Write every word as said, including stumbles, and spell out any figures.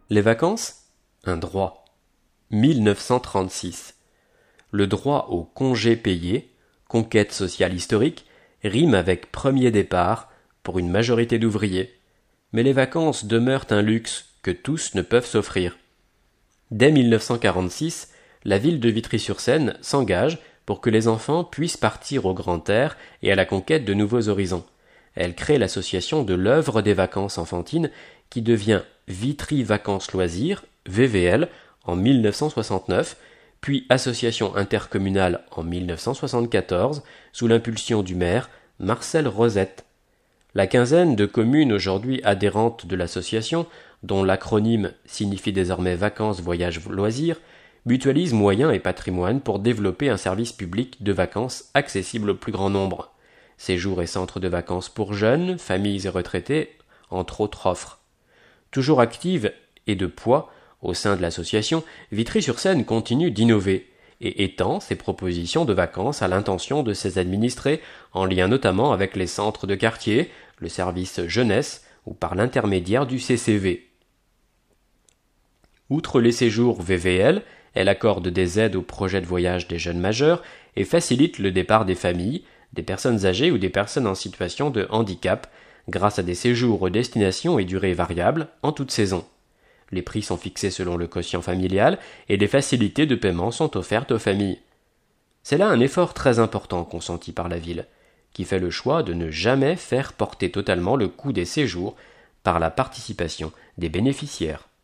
Les vacances? Un droit. mille neuf cent trente-six. Le droit au congé payé, conquête sociale historique, rime avec premier départ pour une majorité d'ouvriers. Mais les vacances demeurent un luxe que tous ne peuvent s'offrir. Dès mille neuf cent quarante-six, la ville de Vitry-sur-Seine s'engage pour que les enfants puissent partir au grand air et à la conquête de nouveaux horizons. Elle crée l'association de l'œuvre des vacances enfantines qui devient Vitry Vacances Loisirs, V V L, en mille neuf cent soixante-neuf, puis association intercommunale en mille neuf cent soixante-quatorze, sous l'impulsion du maire Marcel Rosette. La quinzaine de communes aujourd'hui adhérentes de l'association, dont l'acronyme signifie désormais Vacances Voyages Loisirs, mutualise moyens et patrimoine pour développer un service public de vacances accessible au plus grand nombre. Séjours et centres de vacances pour jeunes, familles et retraités, entre autres offres. Toujours active et de poids au sein de l'association, Vitry-sur-Seine continue d'innover et étend ses propositions de vacances à l'intention de ses administrés, en lien notamment avec les centres de quartier, le service jeunesse ou par l'intermédiaire du C C V. Outre les séjours V V L, elle accorde des aides aux projets de voyage des jeunes majeurs et facilite le départ des familles, des personnes âgées ou des personnes en situation de handicap, grâce à des séjours aux destinations et durées variables en toute saison. Les prix sont fixés selon le quotient familial et des facilités de paiement sont offertes aux familles. C'est là un effort très important consenti par la ville, qui fait le choix de ne jamais faire porter totalement le coût des séjours par la participation des bénéficiaires.